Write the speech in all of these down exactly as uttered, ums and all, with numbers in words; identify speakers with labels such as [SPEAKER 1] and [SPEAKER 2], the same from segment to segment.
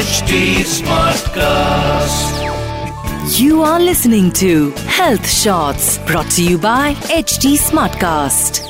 [SPEAKER 1] H D Smartcast.
[SPEAKER 2] You are listening to Health Shots brought to you by H D Smartcast.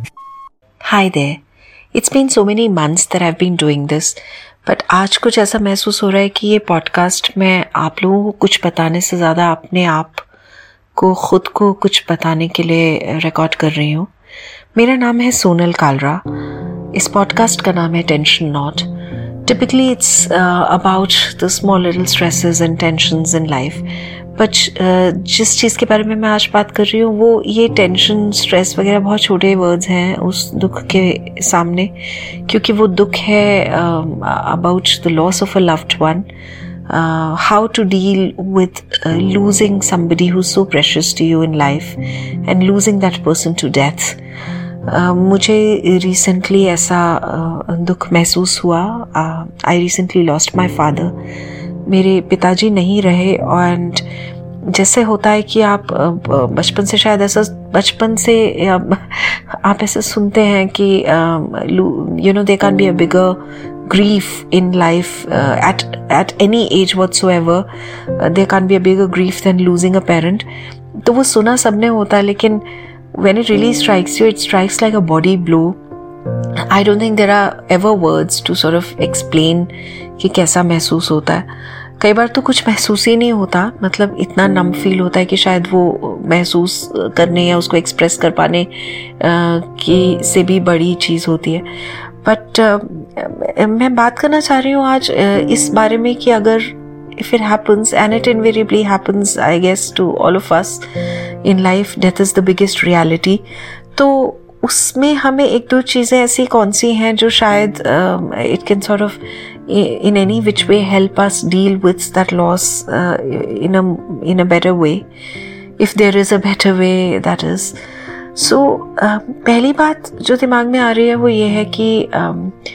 [SPEAKER 3] Hi there. It's been so many months that I've been doing this, but आज कुछ ऐसा महसूस हो रहा है कि ये podcast मैं आप लोगों को कुछ बताने से ज़्यादा अपने आप को खुद को कुछ बताने के लिए रिकॉर्ड कर रही हूँ. मेरा नाम है सोनल कालरा. इस पॉडकास्ट का नाम है tension not. Typically it's uh, about the small little stresses and tensions in life. But uh, जिस चीज़ के बारे में मैं आज बात कर रही हूँ वो ये टेंशन स्ट्रेस वगैरह बहुत छोटे वर्ड्स हैं उस दुख के सामने, क्योंकि वो दुख है about the loss of a loved one. How to deal with uh, losing somebody who's so precious to you in life and losing that person to death. Uh, मुझे रिसेंटली ऐसा uh, दुख महसूस हुआ. I recently lost my father. मेरे पिताजी नहीं रहे. And जैसे होता है कि आप uh, बचपन से शायद ऐसा बचपन से uh, आप ऐसे सुनते हैं कि you know they can be a bigger grief in life uh, at at any age whatsoever. uh, there can't be a bigger grief than losing a parent. तो वो सुना सबने होता है, लेकिन when it really strikes you, it strikes like a body blow. I don't think there are ever words to sort of explain कि कैसा महसूस होता है. कई बार तो कुछ महसूस ही नहीं होता, मतलब इतना नम फील होता है कि शायद वो महसूस करने या उसको एक्सप्रेस कर पाने की से भी बड़ी चीज़ होती है. बट uh, मैं बात करना चाह रही हूँ आज uh, इस बारे में कि अगर if it happens, and it invariably happens I guess to all of us in life, death is the biggest reality. तो उसमें हमें एक दो चीज़ें ऐसी कौन सी हैं जो शायद uh, it can sort of in any which way help us deal with that loss uh, in a in a better way, if there is a better way, that is. So so, uh, पहली बात जो दिमाग में आ रही है वो ये है कि um,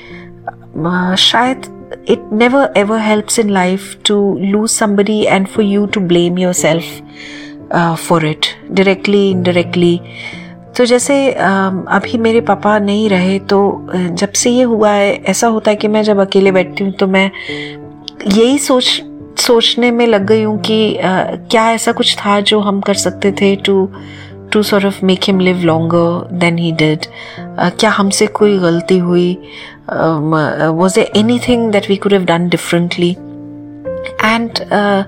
[SPEAKER 3] uh, शायद it never ever helps in life to lose somebody and for you to blame yourself uh, for it directly, indirectly. तो जैसे um, अभी मेरे पापा नहीं रहे, तो uh, जब से ये हुआ है ऐसा होता है कि मैं जब अकेले बैठती हूँ तो मैं यही सोच सोचने में लग गई हूँ कि uh, क्या ऐसा कुछ था जो हम कर सकते थे to to sort of make him live longer than he did. uh, क्या हमसे कोई गलती हुई? um, uh, was there anything that we could have done differently? and uh,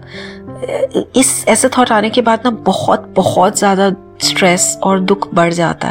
[SPEAKER 3] इस ऐसे थॉट आने के बाद ना बहुत बहुत ज़्यादा स्ट्रेस और दुख बढ़ जाता है.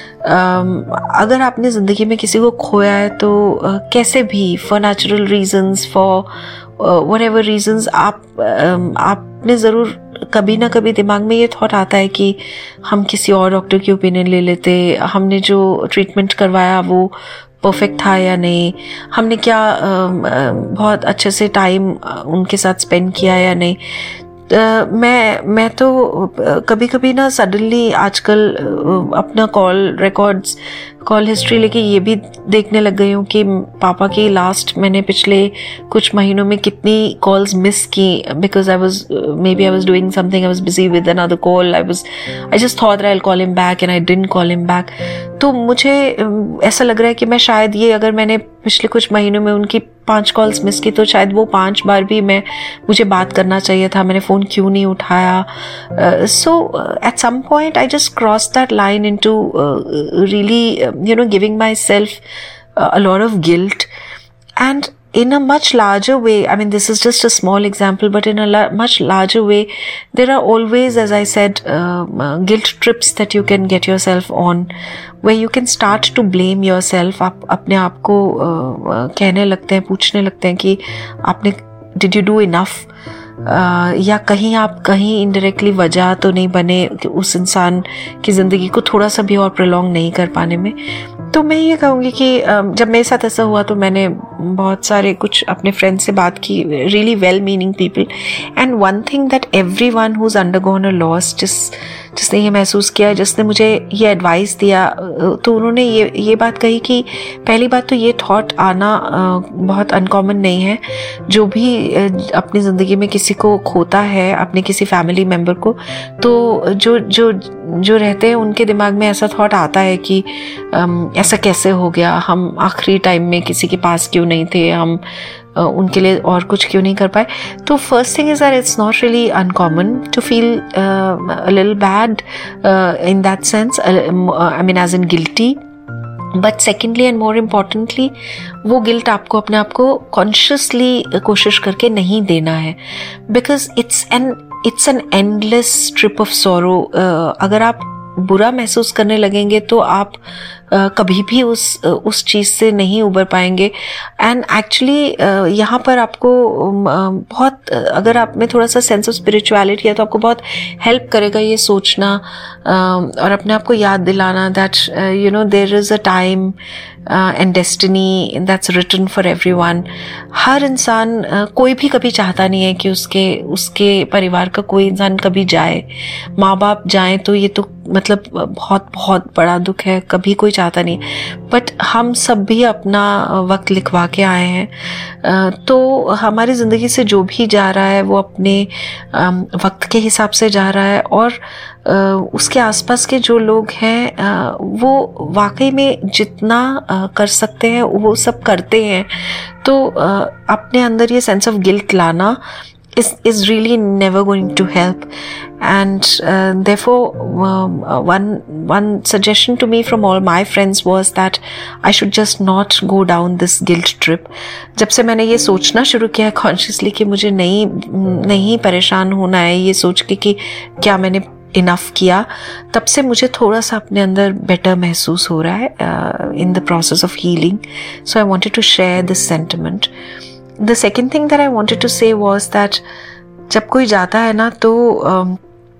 [SPEAKER 3] um, अगर आपने ज़िंदगी में किसी को खोया है तो uh, कैसे भी for natural reasons, for whatever reasons, आप uh, आपने ज़रूर कभी ना कभी दिमाग में ये थॉट आता है कि हम किसी और डॉक्टर की ओपिनियन ले लेते, हमने जो ट्रीटमेंट करवाया वो परफेक्ट था या नहीं, हमने क्या आ, आ, बहुत अच्छे से टाइम उनके साथ स्पेंड किया या नहीं. आ, मैं मैं तो कभी कभी ना सडनली आजकल अपना कॉल रिकॉर्ड्स कॉल हिस्ट्री लेके ये भी देखने लग गई हूँ कि पापा की लास्ट मैंने पिछले कुछ महीनों में कितनी कॉल्स मिस की, because I was maybe I was doing something, I was busy with another call, I was I just thought I will call him back and I didn't call him back. तो मुझे ऐसा लग रहा है कि मैं शायद ये अगर मैंने पिछले कुछ महीनों में उनकी पांच कॉल्स मिस की तो शायद वो पांच बार भी मैं मुझे बात करना चाहिए था, मैंने फ़ोन क्यों नहीं उठाया. So at some point I just cross that line into really you know giving myself uh, a lot of guilt. And in a much larger way, I mean this is just a small example, but in a la- much larger way there are always, as I said, uh, uh, guilt trips that you can get yourself on, where you can start to blame yourself. आप अपने आप को uh, uh, कहने लगते हैं, पूछने लगते हैं कि आपने did you do enough? Uh, या कहीं आप कहीं इनडायरेक्टली वजह तो नहीं बने कि उस इंसान की ज़िंदगी को थोड़ा सा भी और प्रलॉन्ग नहीं कर पाने में. तो मैं ये कहूँगी कि जब मेरे साथ ऐसा हुआ तो मैंने बहुत सारे कुछ अपने फ्रेंड्स से बात की, really well meaning people. And one thing that everyone who is undergone a loss, जिस जिसने ये महसूस किया, जिसने मुझे ये एडवाइस दिया, तो उन्होंने ये ये बात कही कि पहली बात तो ये थॉट आना बहुत अनकॉमन नहीं है. जो भी अपनी ज़िंदगी में किसी को खोता है, अपने किसी फैमिली मेम्बर को, तो जो जो जो रहते हैं उनके दिमाग में ऐसा थॉट आता है कि ऐसा कैसे हो गया, हम आखिरी टाइम में किसी के पास क्यों नहीं थे, हम उनके लिए और कुछ क्यों नहीं कर पाए. तो first thing is that it's not really uncommon to feel a little bad in that sense, I mean as in guilty. But secondly and more importantly, वो गिल्ट आपको अपने आप को कॉन्शियसली कोशिश करके नहीं देना है, because it's an it's an endless trip of sorrow. अगर आप बुरा महसूस करने लगेंगे तो आप uh, कभी भी उस uh, उस चीज़ से नहीं उबर पाएंगे. एंड एक्चुअली uh, यहाँ पर आपको uh, बहुत uh, अगर आप में थोड़ा सा सेंस ऑफ स्पिरिचुअलिटी है तो आपको बहुत हेल्प करेगा ये सोचना uh, और अपने आप को याद दिलाना that you know there is a time and destiny that's written for everyone. हर इंसान uh, कोई भी कभी चाहता नहीं है कि उसके उसके परिवार का कोई इंसान कभी जाए. माँ बाप जाएं तो ये तो मतलब बहुत बहुत बड़ा दुख है, कभी कोई चाहता नहीं. बट हम सब भी अपना वक्त लिखवा के आए हैं, तो हमारी ज़िंदगी से जो भी जा रहा है वो अपने वक्त के हिसाब से जा रहा है. और उसके आसपास के जो लोग हैं वो वाकई में जितना कर सकते हैं वो सब करते हैं. तो अपने अंदर ये सेंस ऑफ गिल्ट लाना is is really never going to help. And uh, therefore um, uh, one one suggestion to me from all my friends was that I should just not go down this guilt trip. जब से मैंने ये सोचना शुरू किया consciously कि मुझे नहीं नहीं परेशान होना है ये सोच के कि क्या मैंने इनफ किया, तब से मुझे थोड़ा सा अपने अंदर बेटर महसूस हो रहा है in the process of healing. So I wanted to share this sentiment. The second thing that I wanted to say was that जब कोई जाता है ना तो uh,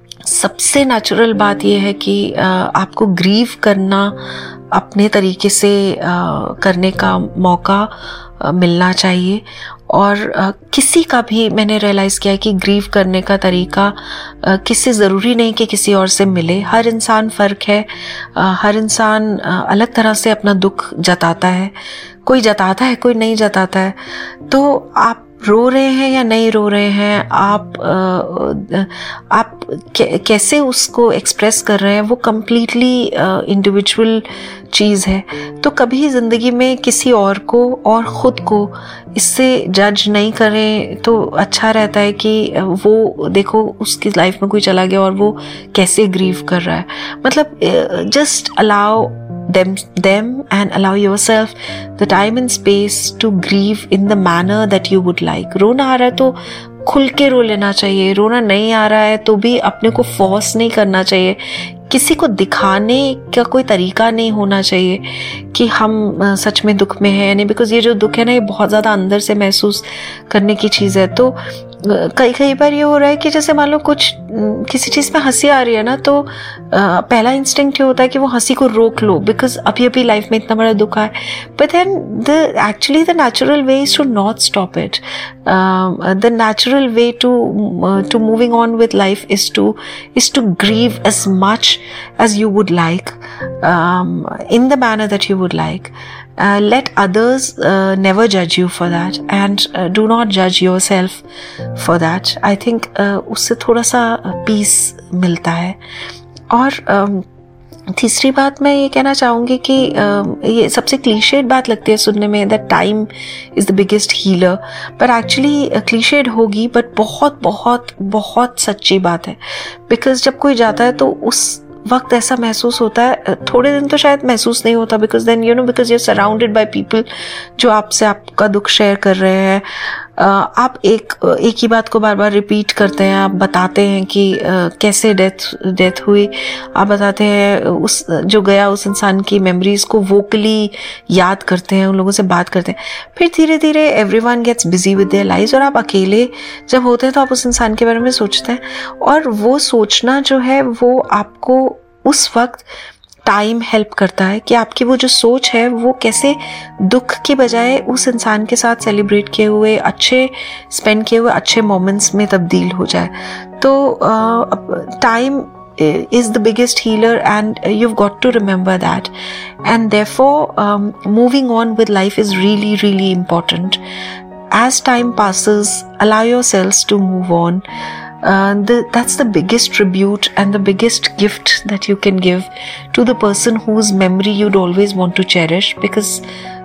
[SPEAKER 3] सबसे नेचुरल बात यह है कि uh, आपको ग्रीव करना अपने तरीके से uh, करने का मौका uh, मिलना चाहिए. और uh, किसी का भी मैंने रियलाइज़ किया है कि ग्रीव करने का तरीका uh, किसी ज़रूरी नहीं कि किसी और से मिले. हर इंसान फ़र्क है, uh, हर इंसान uh, अलग तरह से अपना दुख जताता है. कोई जताता है, कोई नहीं जताता है. तो आप रो रहे हैं या नहीं रो रहे हैं, आप आ, आप कैसे उसको एक्सप्रेस कर रहे हैं, वो कम्प्लीटली इंडिविजुअल चीज़ है. तो कभी ज़िंदगी में किसी और को और ख़ुद को इससे जज नहीं करें तो अच्छा रहता है कि वो देखो उसकी लाइफ में कोई चला गया और वो कैसे ग्रीव कर रहा है. मतलब just allow them them and allow yourself the time and space to grieve in the manner that you would like. रोना आ रहा है तो खुल के रो लेना चाहिए. रोना नहीं आ रहा है तो भी अपने को फोर्स नहीं करना चाहिए. किसी को दिखाने का कोई तरीका नहीं होना चाहिए कि हम सच में दुख में हैं. नहीं, बिकॉज ये जो दुख है ना ये बहुत ज़्यादा अंदर से महसूस करने की चीज़ है. तो कई कई बार ये हो रहा है कि जैसे मान लो कुछ किसी चीज़ में हंसी आ रही है ना तो पहला इंस्टिंक्ट ये होता है कि वो हंसी को रोक लो बिकॉज अभी अभी लाइफ में इतना बड़ा दुख है. But then the actually the natural way is to not stop it. The natural way to to moving on with life is to is to grieve as much as you would like, um, in the manner that you would like. Uh, let others uh, never judge you for that, and uh, do not judge yourself for that. I think uh, उससे थोड़ा सा peace मिलता है. और um, तीसरी बात मैं ये कहना चाहूँगी कि uh, ये सबसे क्लीशेड बात लगती है सुनने में, that time is the biggest healer. But actually clichéd होगी बट बहुत बहुत बहुत सच्ची बात है. बिकॉज जब कोई जाता है तो उस वक्त ऐसा महसूस होता है, थोड़े दिन तो शायद महसूस नहीं होता because then you know because you are surrounded by people जो आपसे आपका दुख शेयर कर रहे हैं. आप एक एक ही बात को बार बार रिपीट करते हैं. आप बताते हैं कि कैसे डेथ डेथ हुई. आप बताते हैं उस जो गया उस इंसान की मेमोरीज को वोकली याद करते हैं, उन लोगों से बात करते हैं. फिर धीरे धीरे everyone gets busy with their lives और आप अकेले जब होते हैं तो आप उस इंसान के बारे में सोचते हैं. और वो सोचना जो है वो आपको उस वक्त टाइम हेल्प करता है कि आपकी वो जो सोच है वो कैसे दुख के बजाय उस इंसान के साथ सेलिब्रेट किए हुए अच्छे स्पेंड किए हुए अच्छे मोमेंट्स में तब्दील हो जाए. तो time is the biggest healer and you've got to remember that, and therefore um, moving on with life is really really important. As time passes, allow yourselves to move on. Uh, the, that's the biggest tribute and the biggest gift that you can give to the person whose memory you'd always want to cherish, because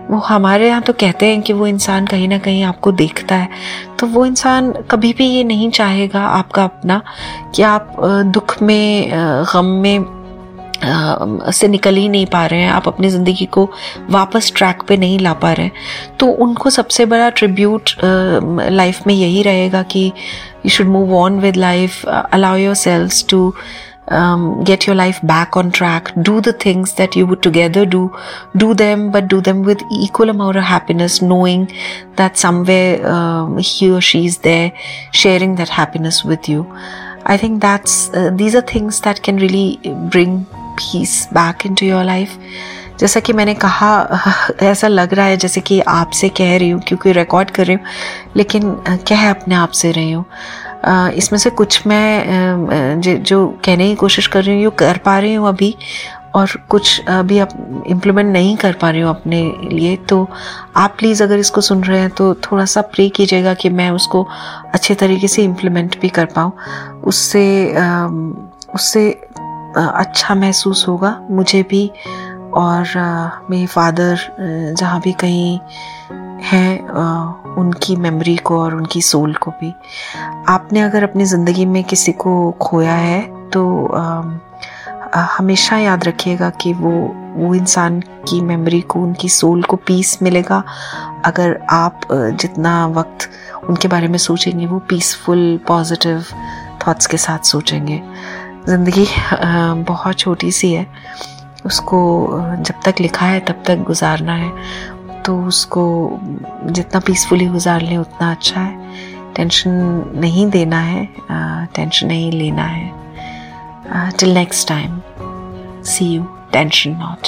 [SPEAKER 3] वो हमारे यहाँ तो कहते हैं कि वो इंसान कहीं ना कहीं आपको देखता है, तो वो इंसान कभी भी ये नहीं चाहेगा आपका अपना कि आप दुख में, गम में से निकल ही नहीं पा रहे हैं, आप अपनी ज़िंदगी को वापस ट्रैक पे नहीं ला पा रहे हैं। तो उनको सबसे बड़ा ट्रिब्यूट लाइफ में यही रहेगा कि you should move on with life, allow yourselves to Um, get your life back on track, do the things that you would together do, do them, but do them with equal amount of happiness, knowing that somewhere um, he or she is there sharing that happiness with you. I think that's, uh, these are things that can really bring peace back into your life. जैसा कि मैंने कहा, ऐसा लग रहा है जैसे कि आपसे कह रही हूँ क्योंकि रिकॉर्ड कर रही हूँ, लेकिन कह अपने आप से रही हूँ। इसमें से कुछ मैं जो कहने की कोशिश कर रही हूँ, ये कर पा रही हूँ अभी, और कुछ अभी अब इम्प्लीमेंट नहीं कर पा रही हूँ अपने लिए। तो आप प्लीज़ अगर इसको सुन रहे हैं तो थोड़ा सा प्रे कीजिएगा कि मैं उसको अच्छे तरीके से इम्प्लीमेंट भी कर पाऊँ। उससे उससे अच्छा महसूस होगा मुझे भी, और मेरे फादर जहाँ भी कहीं हैं उनकी मेमोरी को और उनकी सोल को भी। आपने अगर अपनी ज़िंदगी में किसी को खोया है तो आ, हमेशा याद रखिएगा कि वो वो इंसान की मेमोरी को, उनकी सोल को पीस मिलेगा अगर आप जितना वक्त उनके बारे में सोचेंगे वो पीसफुल पॉजिटिव थॉट्स के साथ सोचेंगे। ज़िंदगी बहुत छोटी सी है, उसको जब तक लिखा है तब तक गुजारना है, तो उसको जितना पीसफुली गुजार लें उतना अच्छा है। टेंशन नहीं देना है, टेंशन नहीं लेना है। Till next time, see you, tension not.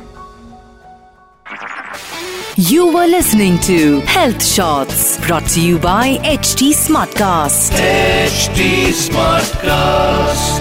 [SPEAKER 2] You were listening to Health Shots, brought to you by H T Smartcast.
[SPEAKER 1] H T Smartcast.